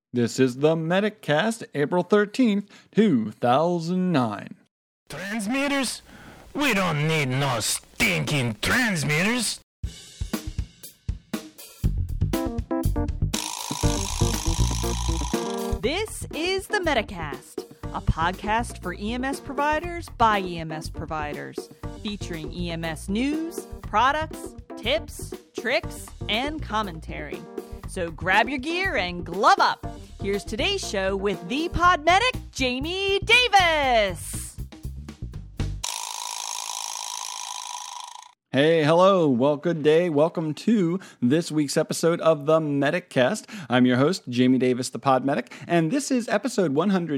This is the Medicast, April 13th, 2009. Transmitters? We don't need no stinking transmitters. This is the Medicast, a podcast for EMS providers by EMS providers, featuring EMS news, products, tips, tricks, and commentary. So grab your gear and glove up. Here's today's show with the pod medic, Jamie Davis. Hey, hello, well, good day. Welcome to this week's episode of the Medicast. I'm your host, Jamie Davis, the pod medic, and this is episode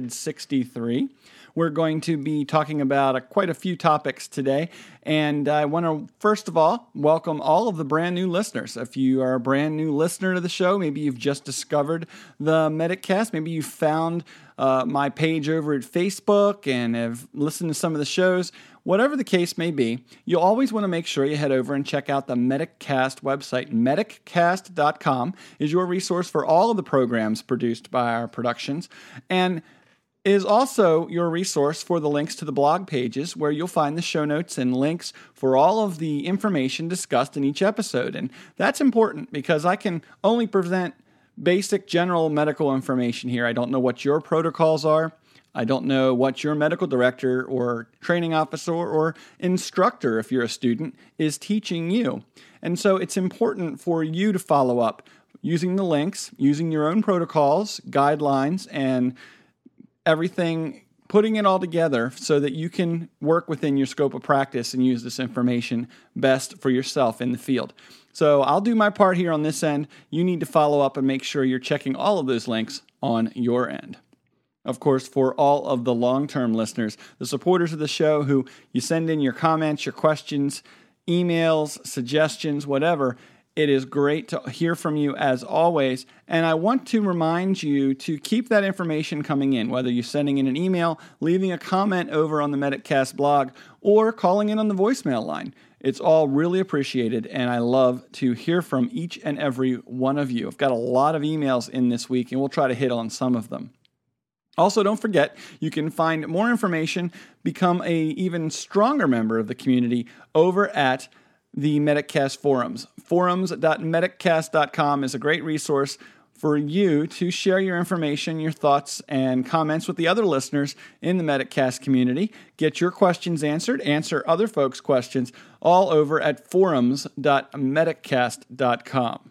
163. We're going to be talking about quite a few topics today, and I want to, first of all, welcome all of the brand new listeners. If you are a brand new listener to the show, maybe you've just discovered the Medicast, maybe you found my page over at Facebook and have listened to some of the shows. Whatever the case may be, you'll always want to make sure you head over and check out the Medicast website. Mediccast.com is your resource for all of the programs produced by our productions, and is also your resource for the links to the blog pages where you'll find the show notes and links for all of the information discussed in each episode. And that's important because I can only present basic general medical information here. I don't know what your protocols are. I don't know what your medical director or training officer or instructor, if you're a student, is teaching you. And so it's important for you to follow up using the links, using your own protocols, guidelines, and everything, putting it all together so that you can work within your scope of practice and use this information best for yourself in the field. So I'll do my part here on this end. You need to follow up and make sure you're checking all of those links on your end. Of course, for all of the long-term listeners, the supporters of the show who you send in your comments, your questions, emails, suggestions, whatever, it is great to hear from you as always. And I want to remind you to keep that information coming in, whether you're sending in an email, leaving a comment over on the Medicast blog, or calling in on the voicemail line. It's all really appreciated, and I love to hear from each and every one of you. I've got a lot of emails in this week, and we'll try to hit on some of them. Also, don't forget, you can find more information, become an even stronger member of the community over at the Medicast forums. Forums.mediccast.com is a great resource for you to share your information, your thoughts, and comments with the other listeners in the Medicast community. Get your questions answered, answer other folks' questions, all over at forums.mediccast.com.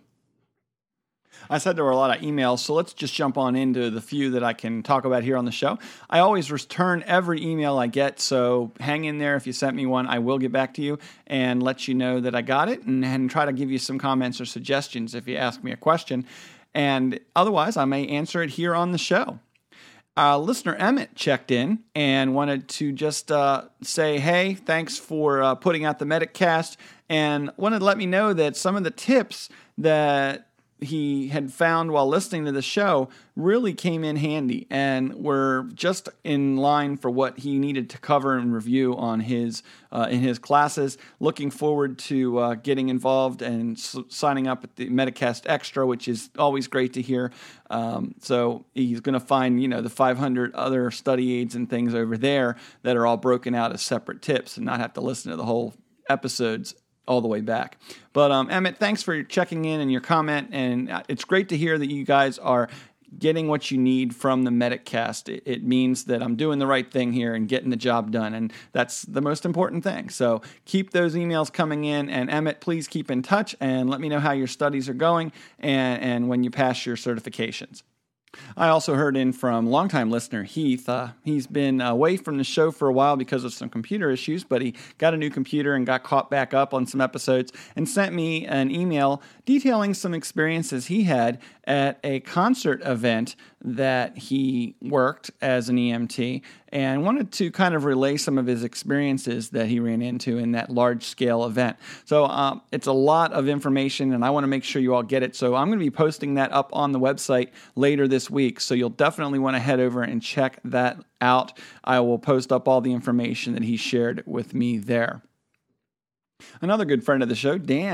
I said there were a lot of emails, so let's just jump on into the few that I can talk about here on the show. I always return every email I get, so hang in there. If you sent me one, I will get back to you and let you know that I got it and try to give you some comments or suggestions if you ask me a question. And otherwise, I may answer it here on the show. Listener Emmett checked in and wanted to just say, hey, thanks for putting out the Medicast, and wanted to let me know that some of the tips that he had found while listening to the show really came in handy and were just in line for what he needed to cover and review on his in his classes. Looking forward to getting involved and signing up at the Medicast Extra, which is always great to hear. So he's going to find, the 500 other study aids and things over there that are all broken out as separate tips and not have to listen to the whole episodes all the way back. But Emmett, thanks for checking in and your comment, and it's great to hear that you guys are getting what you need from the Medicast. It means that I'm doing the right thing here and getting the job done, and that's the most important thing. So keep those emails coming in, and Emmett, please keep in touch and let me know how your studies are going and when you pass your certifications. I also heard in from longtime listener Heath. He's been away from the show for a while because of some computer issues, but he got a new computer and got caught back up on some episodes and sent me an email detailing some experiences he had at a concert event that he worked as an EMT, and wanted to kind of relay some of his experiences that he ran into in that large-scale event. So it's a lot of information, and I want to make sure you all get it. So I'm going to be posting that up on the website later this week, so you'll definitely want to head over and check that out. I will post up all the information that he shared with me there. Another good friend of the show, Dan,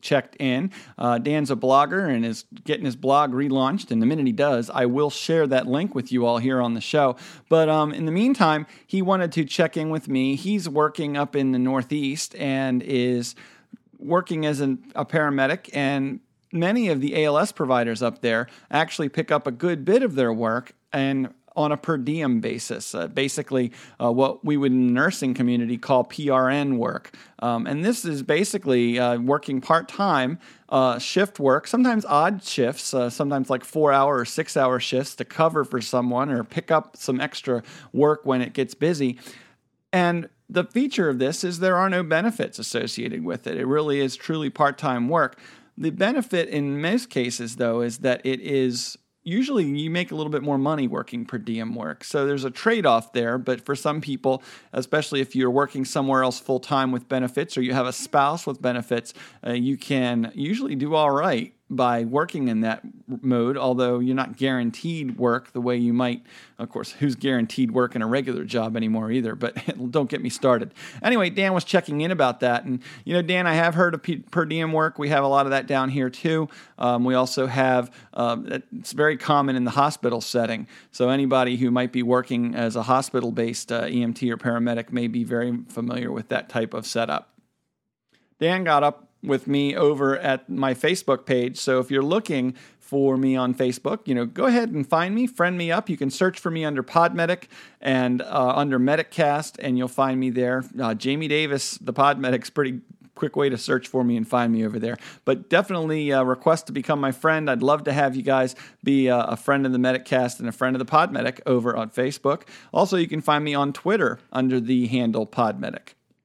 checked in. Dan's a blogger and is getting his blog relaunched, and the minute he does, I will share that link with you all here on the show. But in the meantime, he wanted to check in with me. He's working up in the Northeast and is working as a paramedic, and many of the ALS providers up there actually pick up a good bit of their work and on a per diem basis, basically what we would in the nursing community call PRN work. And this is basically working part-time shift work, sometimes odd shifts, sometimes like 4-hour or 6-hour shifts to cover for someone or pick up some extra work when it gets busy. And the feature of this is there are no benefits associated with it. It really is truly part-time work. The benefit in most cases, though, is that it is usually you make a little bit more money working per diem work. So there's a trade-off there, but for some people, especially if you're working somewhere else full-time with benefits or you have a spouse with benefits, you can usually do all right by working in that mode, although you're not guaranteed work the way you might. Of course, who's guaranteed work in a regular job anymore either, but don't get me started. Anyway, Dan was checking in about that. And, Dan, I have heard of per diem work. We have a lot of that down here too. We also have, it's very common in the hospital setting. So anybody who might be working as a hospital-based EMT or paramedic may be very familiar with that type of setup. Dan got up with me over at my Facebook page. So if you're looking for me on Facebook, go ahead and find me, friend me up. You can search for me under Podmedic and under Medicast, and you'll find me there. Jamie Davis, the Podmedic's pretty quick way to search for me and find me over there. But definitely request to become my friend. I'd love to have you guys be a friend of the Medicast and a friend of the Podmedic over on Facebook. Also, you can find me on Twitter under the handle Podmedic.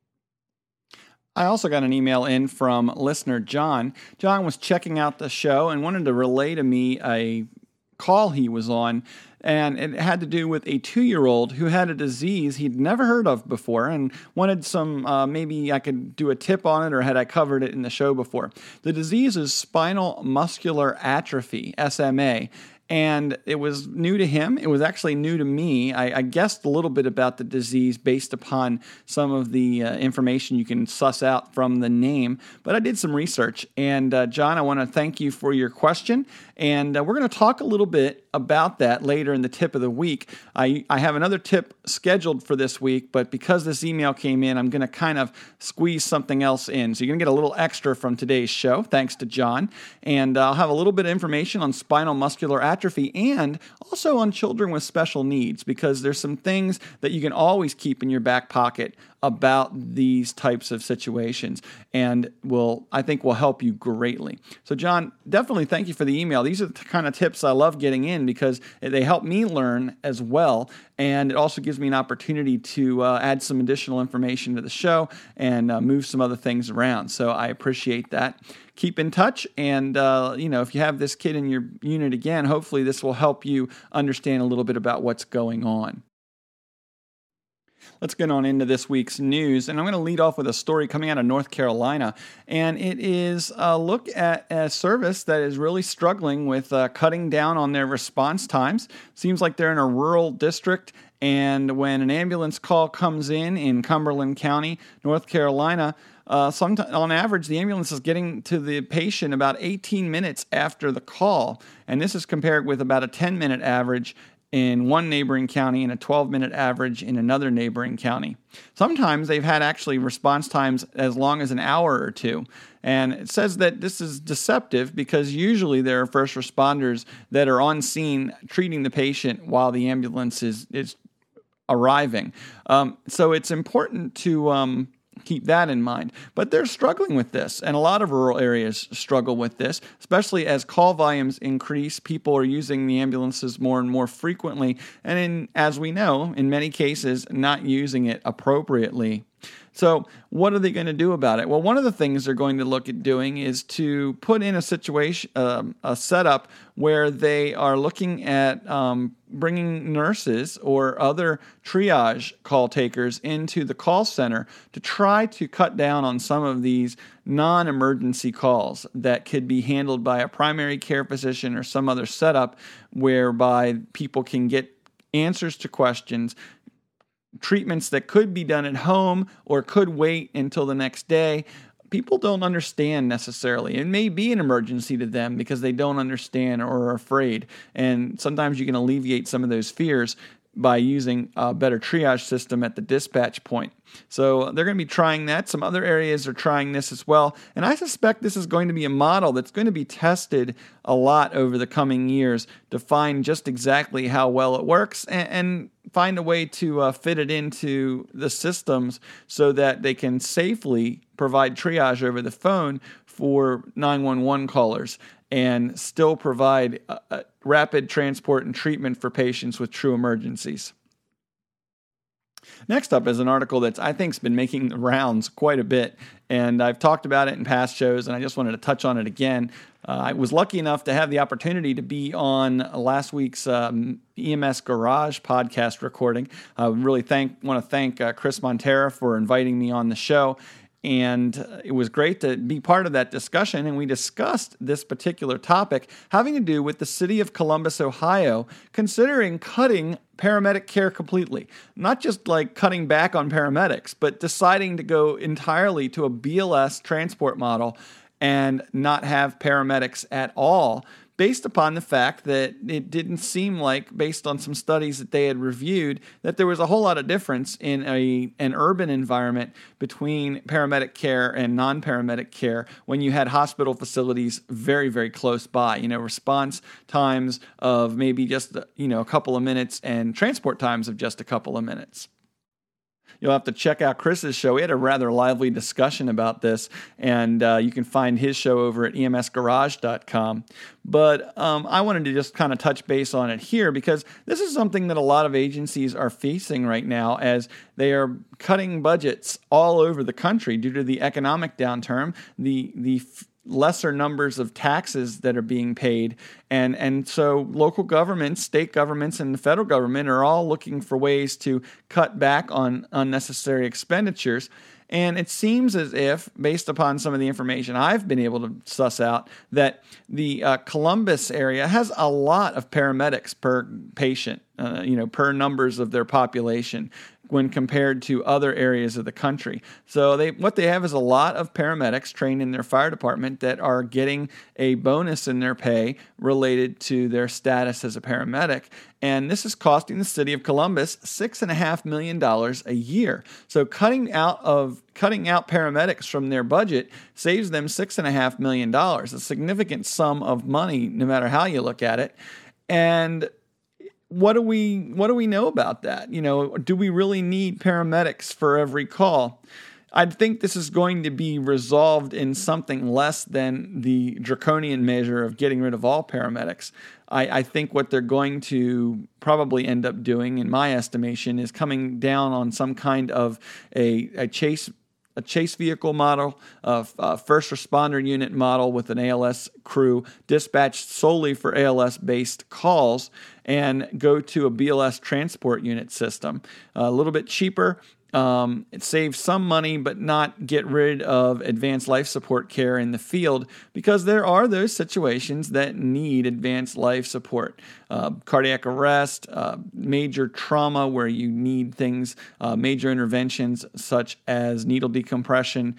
I also got an email in from listener John. John was checking out the show and wanted to relay to me a call he was on, and it had to do with a 2-year-old who had a disease he'd never heard of before and wanted some, maybe I could do a tip on it, or had I covered it in the show before. The disease is spinal muscular atrophy, SMA. And it was new to him. It was actually new to me. I guessed a little bit about the disease based upon some of the information you can suss out from the name. But I did some research. And John, I want to thank you for your question. And we're going to talk a little bit about that later in the tip of the week. I have another tip scheduled for this week, but because this email came in, I'm going to kind of squeeze something else in. So you're going to get a little extra from today's show, thanks to John. And I'll have a little bit of information on spinal muscular atrophy and also on children with special needs, because there's some things that you can always keep in your back pocket about these types of situations, and I think will help you greatly. So John, definitely thank you for the email. These are the kind of tips I love getting in because they help me learn as well, and it also gives me an opportunity to add some additional information to the show and move some other things around. So I appreciate that. Keep in touch, and if you have this kid in your unit again, hopefully this will help you understand a little bit about what's going on. Let's get on into this week's news, and I'm going to lead off with a story coming out of North Carolina, and it is a look at a service that is really struggling with cutting down on their response times. Seems like they're in a rural district, and when an ambulance call comes in Cumberland County, North Carolina, on average, the ambulance is getting to the patient about 18 minutes after the call, and this is compared with about a 10-minute average in one neighboring county and a 12-minute average in another neighboring county. Sometimes they've had actually response times as long as an hour or two. And it says that this is deceptive because usually there are first responders that are on scene treating the patient while the ambulance is arriving. So it's important to keep that in mind. But they're struggling with this, and a lot of rural areas struggle with this, especially as call volumes increase. People are using the ambulances more and more frequently, and as we know, in many cases, not using it appropriately. So what are they going to do about it? Well, one of the things they're going to look at doing is to put in a situation, a setup where they are looking at bringing nurses or other triage call takers into the call center to try to cut down on some of these non-emergency calls that could be handled by a primary care physician or some other setup whereby people can get answers to questions, treatments that could be done at home or could wait until the next day, people don't understand necessarily. It may be an emergency to them because they don't understand or are afraid. And sometimes you can alleviate some of those fears by using a better triage system at the dispatch point. So they're going to be trying that. Some other areas are trying this as well. And I suspect this is going to be a model that's going to be tested a lot over the coming years to find just exactly how well it works and find a way to fit it into the systems so that they can safely provide triage over the phone for 911 callers and still provide rapid transport and treatment for patients with true emergencies. Next up is an article that I think has been making the rounds quite a bit, and I've talked about it in past shows, and I just wanted to touch on it again. I was lucky enough to have the opportunity to be on last week's EMS Garage podcast recording. I really want to thank Chris Montera for inviting me on the show. And it was great to be part of that discussion, and we discussed this particular topic having to do with the city of Columbus, Ohio, considering cutting paramedic care completely. Not just like cutting back on paramedics, but deciding to go entirely to a BLS transport model and not have paramedics at all, based upon the fact that it didn't seem like, based on some studies that they had reviewed, that there was a whole lot of difference in an urban environment between paramedic care and non-paramedic care when you had hospital facilities very, very close by. Response times of maybe just a couple of minutes and transport times of just a couple of minutes. You'll have to check out Chris's show. We had a rather lively discussion about this, and you can find his show over at emsgarage.com. But I wanted to just kind of touch base on it here because this is something that a lot of agencies are facing right now as they are cutting budgets all over the country due to the economic downturn, the lesser numbers of taxes that are being paid. And so local governments, state governments, and the federal government are all looking for ways to cut back on unnecessary expenditures. And it seems as if, based upon some of the information I've been able to suss out, that the Columbus area has a lot of paramedics per patient, per numbers of their population, when compared to other areas of the country. So what they have is a lot of paramedics trained in their fire department that are getting a bonus in their pay related to their status as a paramedic. And this is costing the city of Columbus $6.5 million a year. So cutting out paramedics from their budget saves them $6.5 million, a significant sum of money, no matter how you look at it. And what do we know about that? Do we really need paramedics for every call? I think this is going to be resolved in something less than the draconian measure of getting rid of all paramedics. I think what they're going to probably end up doing, in my estimation, is coming down on some kind of a chase vehicle model, a first responder unit model with an ALS crew dispatched solely for ALS-based calls, and go to a BLS transport unit system. A little bit cheaper. It saves some money, but not get rid of advanced life support care in the field, because there are those situations that need advanced life support. Cardiac arrest, major trauma where you need things, major interventions such as needle decompression,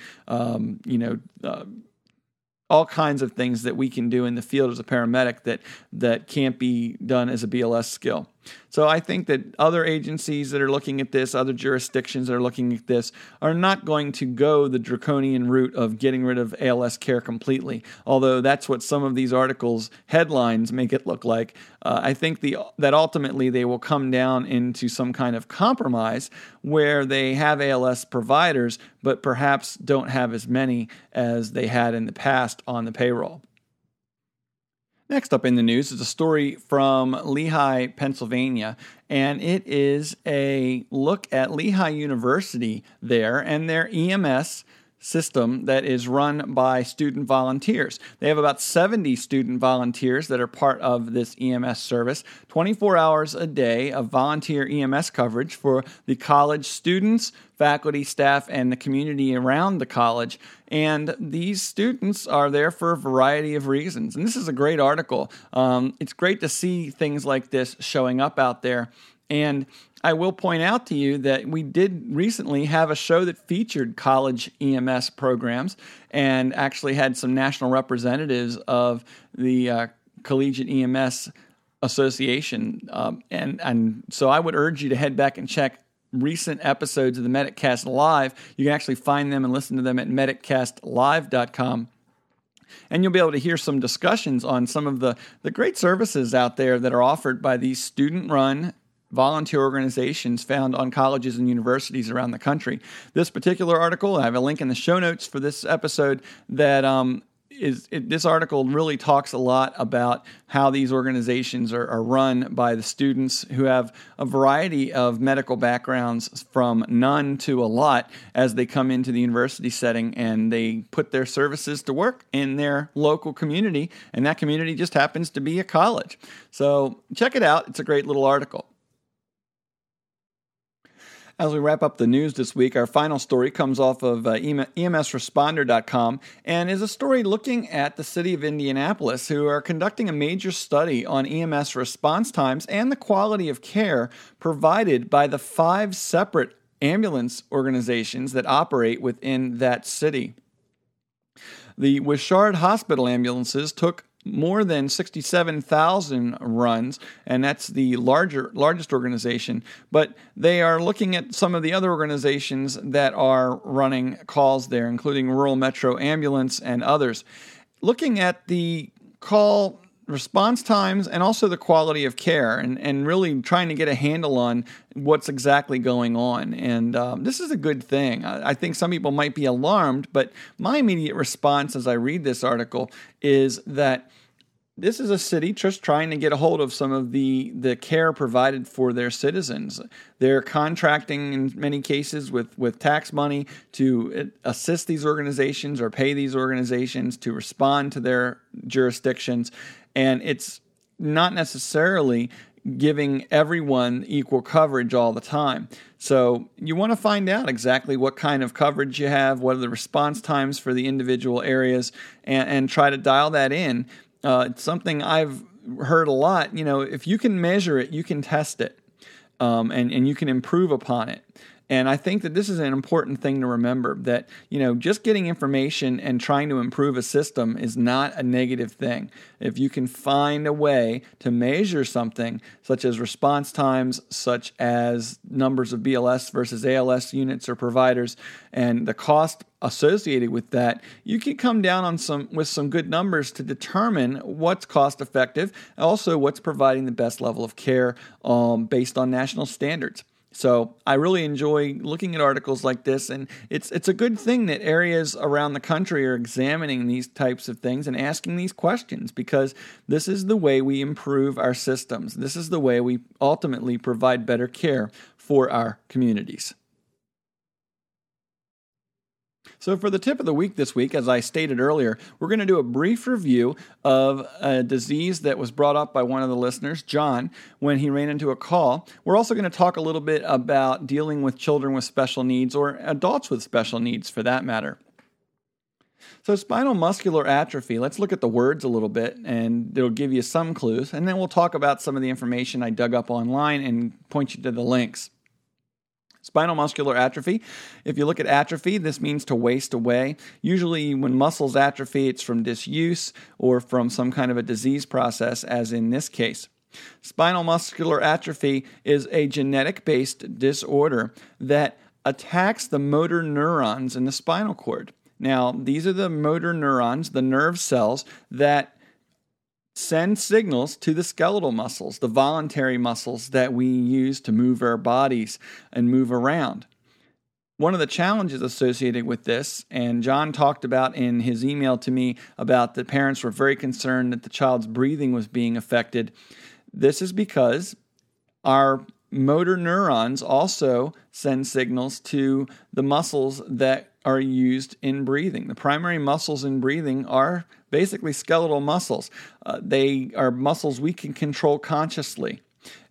all kinds of things that we can do in the field as a paramedic that can't be done as a BLS skill. So I think that other agencies that are looking at this, other jurisdictions that are looking at this, are not going to go the draconian route of getting rid of ALS care completely, although that's what some of these articles' headlines make it look like. I think that ultimately they will come down into some kind of compromise where they have ALS providers, but perhaps don't have as many as they had in the past on the payroll. Next up in the news is a story from Lehigh, Pennsylvania, and it is a look at Lehigh University there and their EMS system that is run by student volunteers. They have about 70 student volunteers that are part of this EMS service, 24 hours a day of volunteer EMS coverage for the college students, faculty, staff, and the community around the college. And these students are there for a variety of reasons. And this is a great article. It's great to see things like this showing up out there. And I will point out to you that we did recently have a show that featured college EMS programs and actually had some national representatives of the Collegiate EMS Association. And so I would urge you to head back and check recent episodes of the MedicCast Live. You can actually find them and listen to them at mediccastlive.com. And you'll be able to hear some discussions on some of the great services out there that are offered by these student-run volunteer organizations found on colleges and universities around the country. This particular article, I have a link in the show notes for this episode that this article really talks a lot about how these organizations are run by the students who have a variety of medical backgrounds from none to a lot as they come into the university setting, and they put their services to work in their local community, and that community just happens to be a college. So check it out. It's a great little article. As we wrap up the news this week, our final story comes off of EMSresponder.com and is a story looking at the city of Indianapolis, who are conducting a major study on EMS response times and the quality of care provided by the 5 separate ambulance organizations that operate within that city. The Wishart Hospital ambulances took more than 67,000 runs, and that's the largest organization. But they are looking at some of the other organizations that are running calls there, including Rural Metro Ambulance and others. Looking at the call response times and also the quality of care, and really trying to get a handle on what's exactly going on. And this is a good thing. I think some people might be alarmed, but my immediate response as I read this article is that this is a city just trying to get a hold of some of the care provided for their citizens. They're contracting in many cases with tax money to assist these organizations or pay these organizations to respond to their jurisdictions. And it's not necessarily giving everyone equal coverage all the time. So you want to find out exactly what kind of coverage you have, what are the response times for the individual areas, and try to dial that in. It's something I've heard a lot. You know, if you can measure it, you can test it, and you can improve upon it. And I think that this is an important thing to remember, that, you know, just getting information and trying to improve a system is not a negative thing. If you can find a way to measure something, such as response times, such as numbers of BLS versus ALS units or providers, and the cost associated with that, you can come down on with some good numbers to determine what's cost effective, and also what's providing the best level of care based on national standards. So I really enjoy looking at articles like this, and it's a good thing that areas around the country are examining these types of things and asking these questions, because this is the way we improve our systems. This is the way we ultimately provide better care for our communities. So for the tip of the week this week, as I stated earlier, we're going to do a brief review of a disease that was brought up by one of the listeners, John, when he ran into a call. We're also going to talk a little bit about dealing with children with special needs, or adults with special needs for that matter. So spinal muscular atrophy, let's look at the words a little bit, and it'll give you some clues, and then we'll talk about some of the information I dug up online and point you to the links. Spinal muscular atrophy. If you look at atrophy, this means to waste away. Usually when muscles atrophy, it's from disuse or from some kind of a disease process, as in this case. Spinal muscular atrophy is a genetic-based disorder that attacks the motor neurons in the spinal cord. Now, these are the motor neurons, the nerve cells, that send signals to the skeletal muscles, the voluntary muscles that we use to move our bodies and move around. One of the challenges associated with this, and John talked about in his email to me about the parents were very concerned that the child's breathing was being affected. This is because our motor neurons also send signals to the muscles that are used in breathing. The primary muscles in breathing are basically skeletal muscles. They are muscles we can control consciously.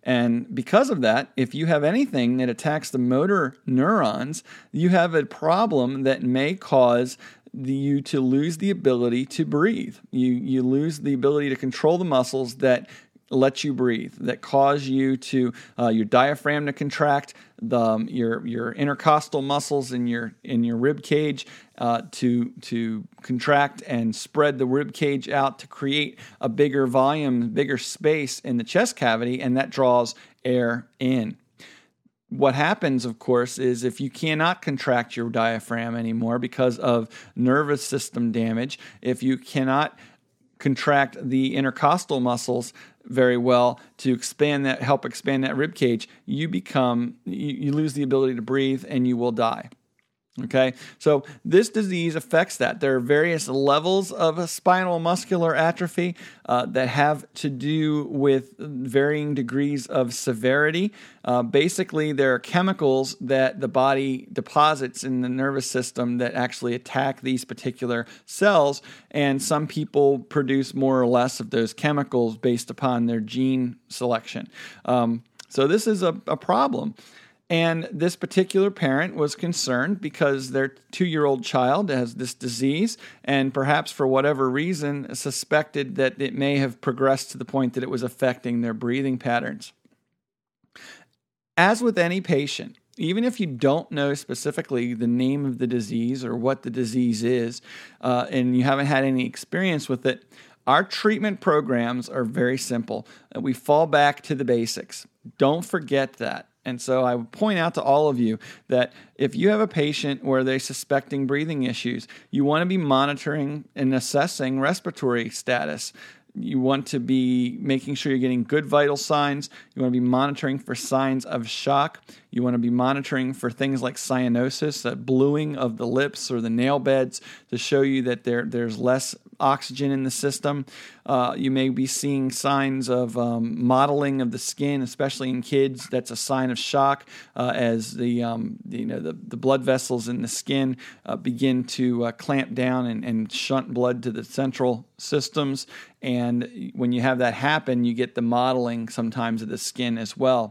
And because of that, if you have anything that attacks the motor neurons, you have a problem that may cause you to lose the ability to breathe. You lose the ability to control the muscles that let you breathe, that cause you to your diaphragm to contract, your intercostal muscles in your rib cage to contract and spread the rib cage out to create a bigger volume, bigger space in the chest cavity, and that draws air in. What happens, of course, is if you cannot contract your diaphragm anymore because of nervous system damage, if you cannot contract the intercostal muscles very well to help expand that rib cage, you lose the ability to breathe and you will die. Okay, so this disease affects that. There are various levels of a spinal muscular atrophy that have to do with varying degrees of severity. Basically, there are chemicals that the body deposits in the nervous system that actually attack these particular cells, and some people produce more or less of those chemicals based upon their gene selection. So this is a problem. And this particular parent was concerned because their 2-year-old child has this disease and perhaps for whatever reason suspected that it may have progressed to the point that it was affecting their breathing patterns. As with any patient, even if you don't know specifically the name of the disease or what the disease is, and you haven't had any experience with it, our treatment programs are very simple. We fall back to the basics. Don't forget that. And so I would point out to all of you that if you have a patient where they're suspecting breathing issues, you want to be monitoring and assessing respiratory status. You want to be making sure you're getting good vital signs. You want to be monitoring for signs of shock. You want to be monitoring for things like cyanosis, that bluing of the lips or the nail beds to show you that there's less oxygen in the system. You may be seeing signs of mottling of the skin, especially in kids. That's a sign of shock as the blood vessels in the skin begin to clamp down and shunt blood to the central systems. And when you have that happen, you get the mottling sometimes of the skin as well.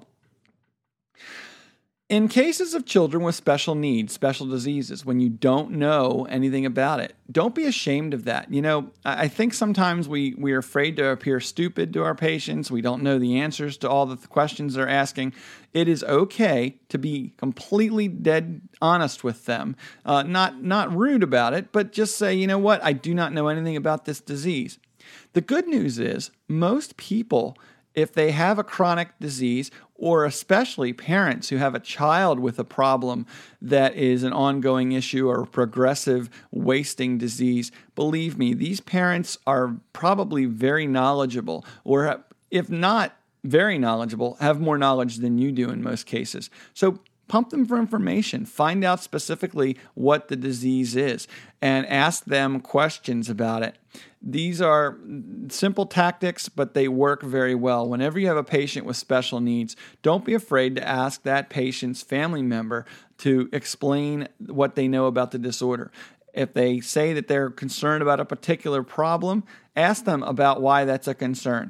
In cases of children with special needs, special diseases, when you don't know anything about it, don't be ashamed of that. You know, I think sometimes we are afraid to appear stupid to our patients. We don't know the answers to all the questions they're asking. It is okay to be completely dead honest with them, not rude about it, but just say, you know what, I do not know anything about this disease. The good news is most people, if they have a chronic disease, or especially parents who have a child with a problem that is an ongoing issue or progressive wasting disease, believe me, these parents are probably very knowledgeable, or if not very knowledgeable, have more knowledge than you do in most cases. So pump them for information. Find out specifically what the disease is and ask them questions about it. These are simple tactics, but they work very well. Whenever you have a patient with special needs, don't be afraid to ask that patient's family member to explain what they know about the disorder. If they say that they're concerned about a particular problem, ask them about why that's a concern.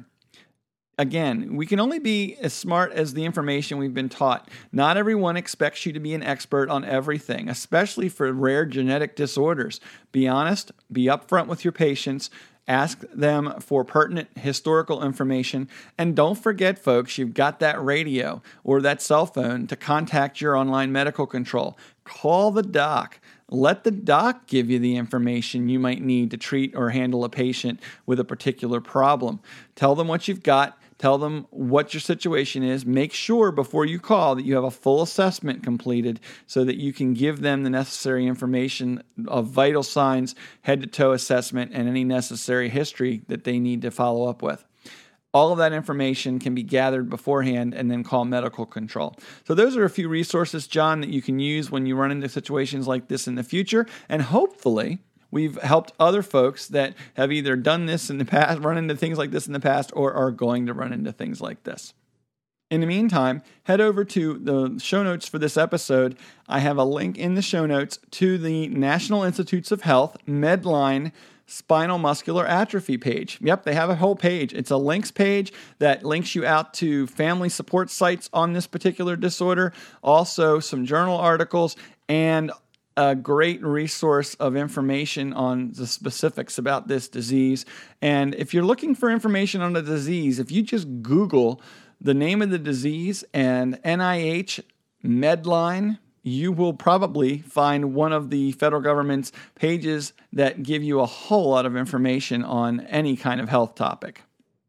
Again, we can only be as smart as the information we've been taught. Not everyone expects you to be an expert on everything, especially for rare genetic disorders. Be honest, be upfront with your patients, ask them for pertinent historical information, and don't forget, folks, you've got that radio or that cell phone to contact your online medical control. Call the doc. Let the doc give you the information you might need to treat or handle a patient with a particular problem. Tell them what you've got. Tell them what your situation is. Make sure before you call that you have a full assessment completed so that you can give them the necessary information of vital signs, head-to-toe assessment, and any necessary history that they need to follow up with. All of that information can be gathered beforehand and then call medical control. So those are a few resources, John, that you can use when you run into situations like this in the future. And hopefully we've helped other folks that have either done this in the past, run into things like this in the past, or are going to run into things like this. In the meantime, head over to the show notes for this episode. I have a link in the show notes to the National Institutes of Health Medline spinal muscular atrophy page. Yep, they have a whole page. It's a links page that links you out to family support sites on this particular disorder, also some journal articles, and a great resource of information on the specifics about this disease. And if you're looking for information on the disease, if you just Google the name of the disease and NIH Medline, you will probably find one of the federal government's pages that give you a whole lot of information on any kind of health topic.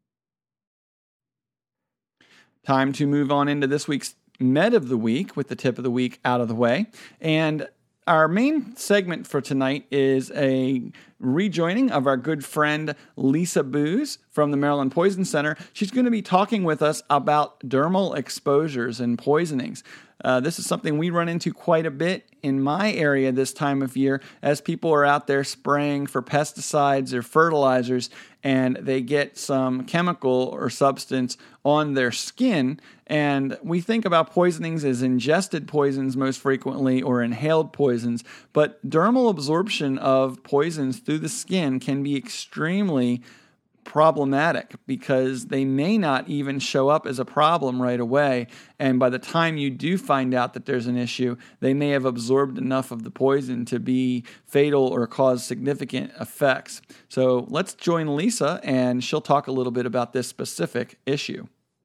Time to move on into this week's Med of the Week with the tip of the week out of the way. And our main segment for tonight is a rejoining of our good friend Lisa Booz from the Maryland Poison Center. She's going to be talking with us about dermal exposures and poisonings. This is something we run into quite a bit in my area this time of year as people are out there spraying for pesticides or fertilizers and they get some chemical or substance on their skin. And we think about poisonings as ingested poisons most frequently or inhaled poisons, but dermal absorption of poisons through the skin can be extremely problematic because they may not even show up as a problem right away. And by the time you do find out that there's an issue, they may have absorbed enough of the poison to be fatal or cause significant effects. So let's join Lisa and she'll talk a little bit about this specific issue.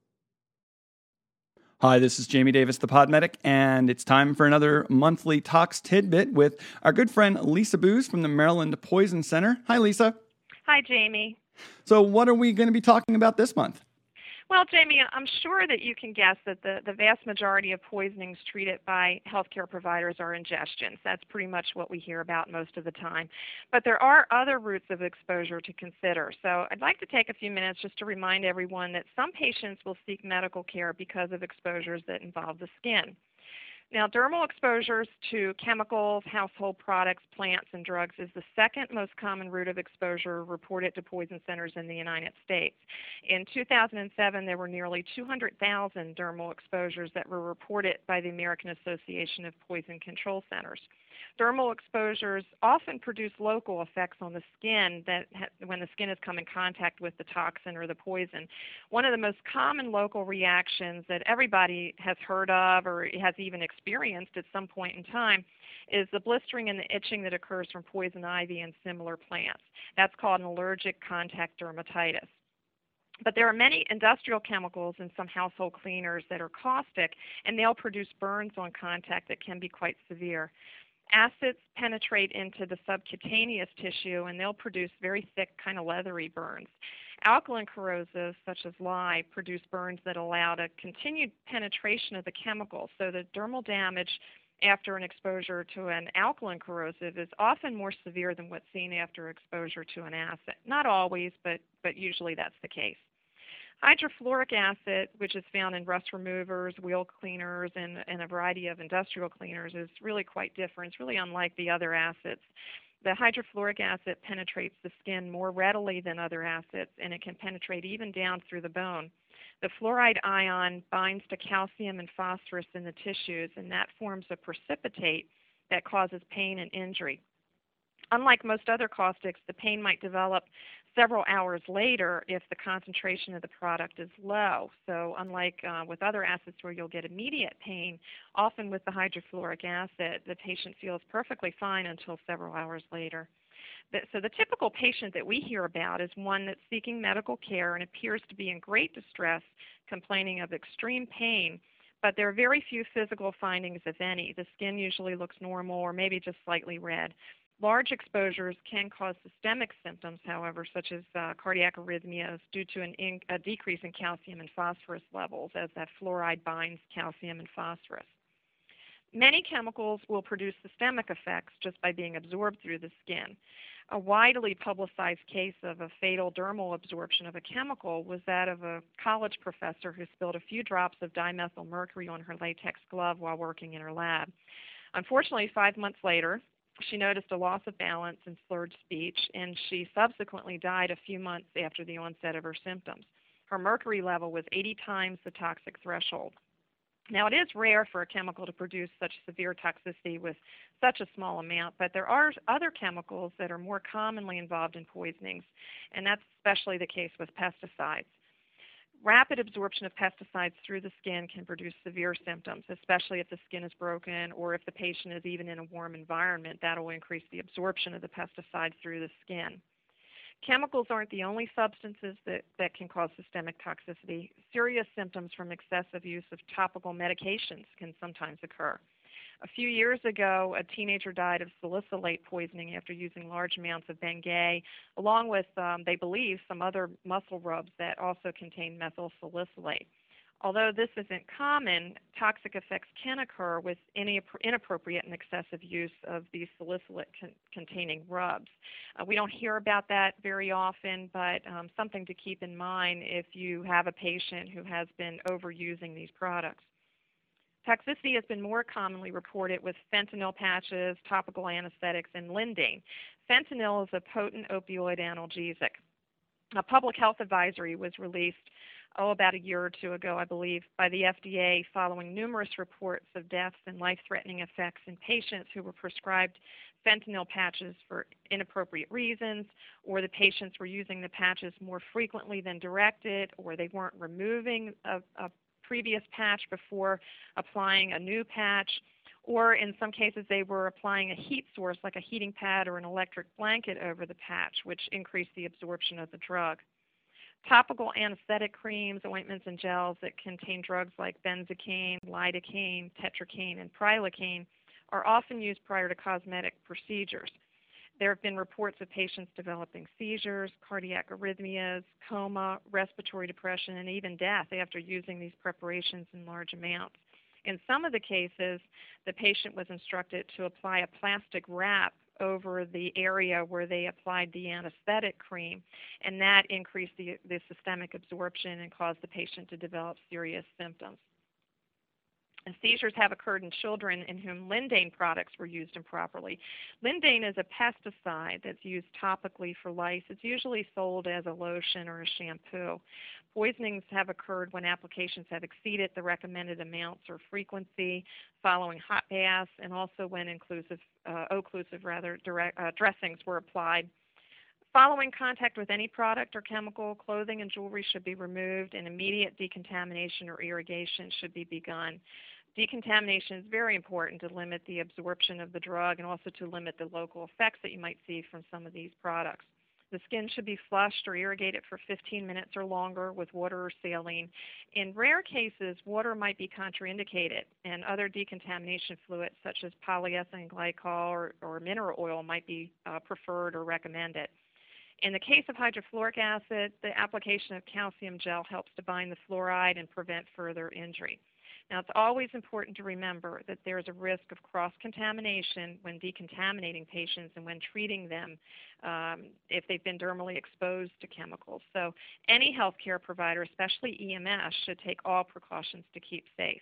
Hi, this is Jamie Davis, the Pod Medic, and it's time for another monthly Tox Tidbit with our good friend Lisa Booz from the Maryland Poison Center. Hi, Lisa. Hi, Jamie. So what are we going to be talking about this month? Well, Jamie, I'm sure that you can guess that the vast majority of poisonings treated by healthcare providers are ingestions. That's pretty much what we hear about most of the time. But there are other routes of exposure to consider. So I'd like to take a few minutes just to remind everyone that some patients will seek medical care because of exposures that involve the skin. Now, dermal exposures to chemicals, household products, plants, and drugs is the second most common route of exposure reported to poison centers in the United States. In 2007, there were nearly 200,000 dermal exposures that were reported by the American Association of Poison Control Centers. Dermal exposures often produce local effects on the skin when the skin has come in contact with the toxin or the poison. One of the most common local reactions that everybody has heard of or has even experienced at some point in time is the blistering and the itching that occurs from poison ivy and similar plants. That's called an allergic contact dermatitis. But there are many industrial chemicals and some household cleaners that are caustic, and they'll produce burns on contact that can be quite severe. Acids penetrate into the subcutaneous tissue, and they'll produce very thick, kind of leathery burns. Alkaline corrosives, such as lye, produce burns that allow the continued penetration of the chemical, so the dermal damage after an exposure to an alkaline corrosive is often more severe than what's seen after exposure to an acid. Not always, but usually that's the case. Hydrofluoric acid, which is found in rust removers, wheel cleaners, and a variety of industrial cleaners, is really quite different. It's really unlike the other acids. The hydrofluoric acid penetrates the skin more readily than other acids, and it can penetrate even down through the bone. The fluoride ion binds to calcium and phosphorus in the tissues, and that forms a precipitate that causes pain and injury. Unlike most other caustics, the pain might develop several hours later if the concentration of the product is low. So unlike with other acids where you'll get immediate pain, often with the hydrofluoric acid, the patient feels perfectly fine until several hours later. So the typical patient that we hear about is one that's seeking medical care and appears to be in great distress, complaining of extreme pain, but there are very few physical findings, if any. The skin usually looks normal or maybe just slightly red. Large exposures can cause systemic symptoms, however, such as cardiac arrhythmias due to a decrease in calcium and phosphorus levels as that fluoride binds calcium and phosphorus. Many chemicals will produce systemic effects just by being absorbed through the skin. A widely publicized case of a fatal dermal absorption of a chemical was that of a college professor who spilled a few drops of dimethyl mercury on her latex glove while working in her lab. Unfortunately, 5 months later, she noticed a loss of balance and slurred speech, and she subsequently died a few months after the onset of her symptoms. Her mercury level was 80 times the toxic threshold. Now, it is rare for a chemical to produce such severe toxicity with such a small amount, but there are other chemicals that are more commonly involved in poisonings, and that's especially the case with pesticides. Rapid absorption of pesticides through the skin can produce severe symptoms, especially if the skin is broken or if the patient is even in a warm environment. That will increase the absorption of the pesticide through the skin. Chemicals aren't the only substances that can cause systemic toxicity. Serious symptoms from excessive use of topical medications can sometimes occur. A few years ago, a teenager died of salicylate poisoning after using large amounts of Bengay, along with, they believe, some other muscle rubs that also contain methyl salicylate. Although this isn't common, toxic effects can occur with any inappropriate and excessive use of these salicylate-containing rubs. We don't hear about that very often, but something to keep in mind if you have a patient who has been overusing these products. Toxicity has been more commonly reported with fentanyl patches, topical anesthetics, and Lindane. Fentanyl is a potent opioid analgesic. A public health advisory was released about a year or two ago, I believe, by the FDA following numerous reports of deaths and life-threatening effects in patients who were prescribed fentanyl patches for inappropriate reasons, or the patients were using the patches more frequently than directed, or they weren't removing a previous patch before applying a new patch, or in some cases they were applying a heat source like a heating pad or an electric blanket over the patch, which increased the absorption of the drug. Topical anesthetic creams, ointments, and gels that contain drugs like benzocaine, lidocaine, tetracaine, and prilocaine are often used prior to cosmetic procedures. There have been reports of patients developing seizures, cardiac arrhythmias, coma, respiratory depression, and even death after using these preparations in large amounts. In some of the cases, the patient was instructed to apply a plastic wrap over the area where they applied the anesthetic cream, and that increased the systemic absorption and caused the patient to develop serious symptoms. And seizures have occurred in children in whom Lindane products were used improperly. Lindane is a pesticide that's used topically for lice. It's usually sold as a lotion or a shampoo. Poisonings have occurred when applications have exceeded the recommended amounts or frequency following hot baths, and also when occlusive dressings were applied. Following contact with any product or chemical, clothing and jewelry should be removed, and immediate decontamination or irrigation should be begun. Decontamination is very important to limit the absorption of the drug and also to limit the local effects that you might see from some of these products. The skin should be flushed or irrigated for 15 minutes or longer with water or saline. In rare cases, water might be contraindicated, and other decontamination fluids such as polyethylene glycol or mineral oil might be preferred or recommended. In the case of hydrofluoric acid, the application of calcium gel helps to bind the fluoride and prevent further injury. Now, it's always important to remember that there is a risk of cross-contamination when decontaminating patients and when treating them if they've been dermally exposed to chemicals. So any healthcare provider, especially EMS, should take all precautions to keep safe.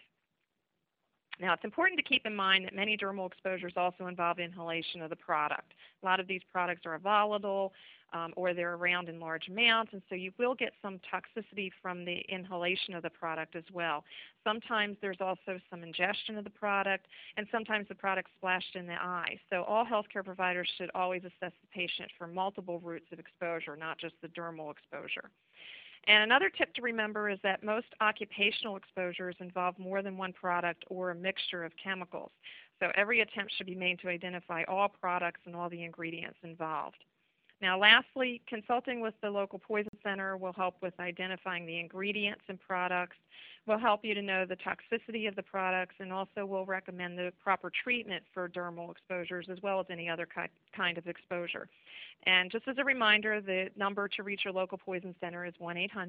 Now, it's important to keep in mind that many dermal exposures also involve inhalation of the product. A lot of these products are volatile or they're around in large amounts, and so you will get some toxicity from the inhalation of the product as well. Sometimes there's also some ingestion of the product, and sometimes the product's splashed in the eye. So all healthcare providers should always assess the patient for multiple routes of exposure, not just the dermal exposure. And another tip to remember is that most occupational exposures involve more than one product or a mixture of chemicals. So every attempt should be made to identify all products and all the ingredients involved. Now, lastly, consulting with the local poison center will help with identifying the ingredients and products, will help you to know the toxicity of the products, and also will recommend the proper treatment for dermal exposures as well as any other kind of exposure. And just as a reminder, the number to reach your local poison center is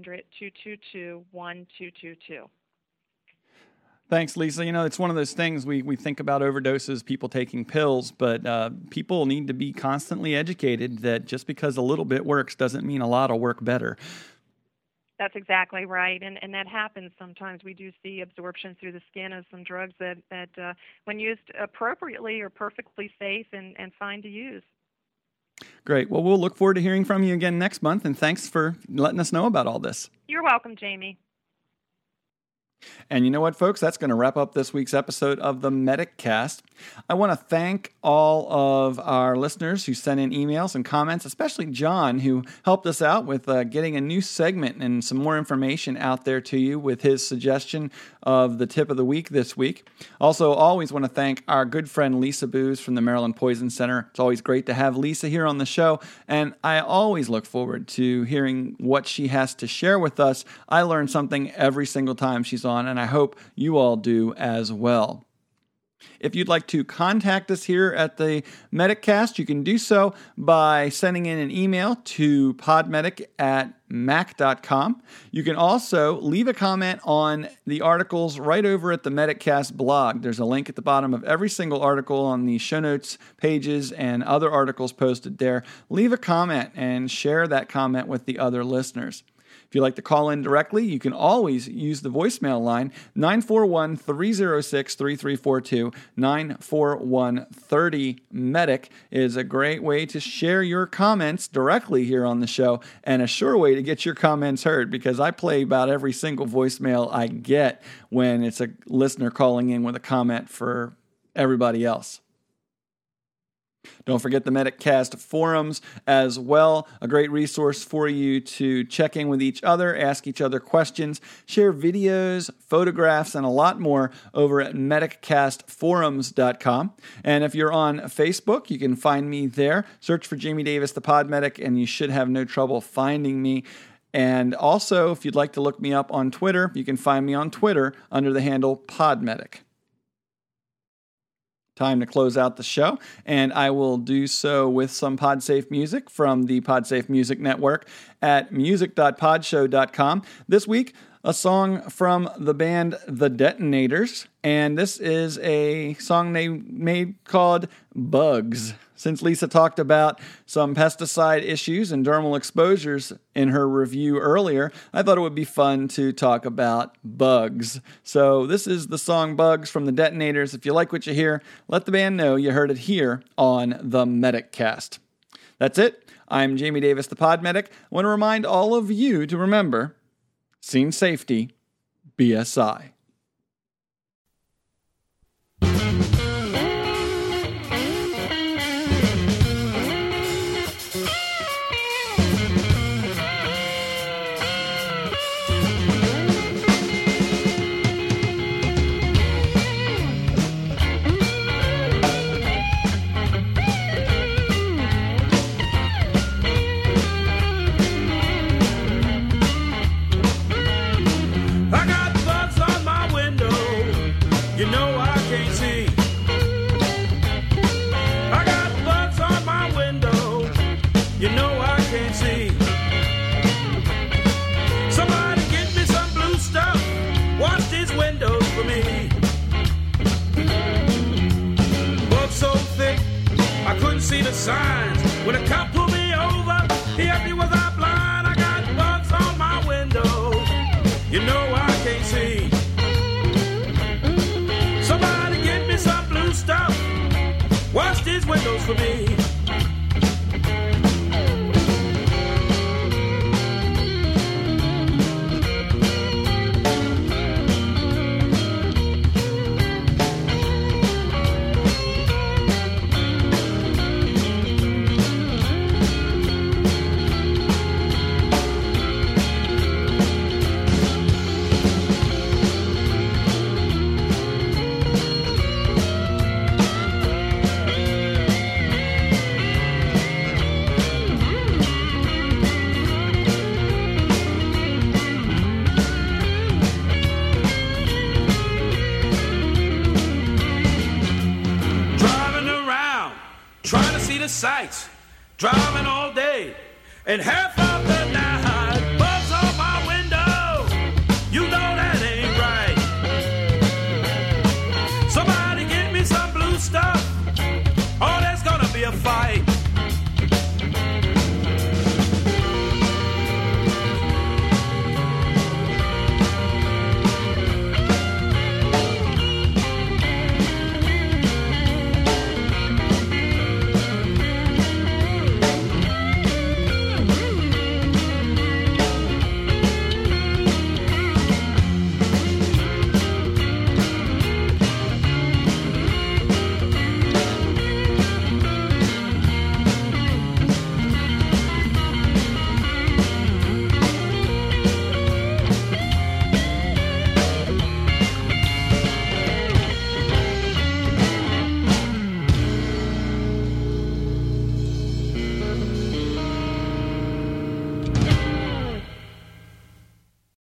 1-800-222-1222. Thanks, Lisa. You know, it's one of those things we think about overdoses, people taking pills, but people need to be constantly educated that just because a little bit works doesn't mean a lot will work better. That's exactly right, and that happens sometimes. We do see absorption through the skin of some drugs that when used appropriately, are perfectly safe and fine to use. Great. Well, we'll look forward to hearing from you again next month, and thanks for letting us know about all this. You're welcome, Jamie. And you know what, folks? That's going to wrap up this week's episode of the MedicCast. I want to thank all of our listeners who sent in emails and comments, especially John, who helped us out with getting a new segment and some more information out there to you with his suggestion of the tip of the week this week. Also, always want to thank our good friend Lisa Booz from the Maryland Poison Center. It's always great to have Lisa here on the show, and I always look forward to hearing what she has to share with us. I learn something every single time she's on, and I hope you all do as well. If you'd like to contact us here at the MedicCast, you can do so by sending in an email to podmedic@mac.com. You can also leave a comment on the articles right over at the MedicCast blog. There's a link at the bottom of every single article on the show notes pages and other articles posted there. Leave a comment and share that comment with the other listeners. If you'd like to call in directly, you can always use the voicemail line, 941-306-3342. 941-30-MEDIC is a great way to share your comments directly here on the show, and a sure way to get your comments heard, because I play about every single voicemail I get when it's a listener calling in with a comment for everybody else. Don't forget the MedicCast forums as well, a great resource for you to check in with each other, ask each other questions, share videos, photographs, and a lot more over at mediccastforums.com. And if you're on Facebook, you can find me there. Search for Jamie Davis, the Pod Medic, and you should have no trouble finding me. And also, if you'd like to look me up on Twitter, you can find me on Twitter under the handle PodMedic. Time to close out the show, and I will do so with some PodSafe music from the PodSafe Music Network at music.podshow.com. This week, a song from the band The Detonators, and this is a song they made called Bugs. Since Lisa talked about some pesticide issues and dermal exposures in her review earlier, I thought it would be fun to talk about bugs. So this is the song Bugs from The Detonators. If you like what you hear, let the band know you heard it here on the MedicCast. That's it. I'm Jamie Davis, the Pod Medic. I want to remind all of you to remember, scene safety, BSI. See the signs. When a cop pulled me over, he asked me was I blind. I got bugs on my window. You know I can't see. Somebody get me some blue stuff. Wash these windows for me. Sights, driving all day, and half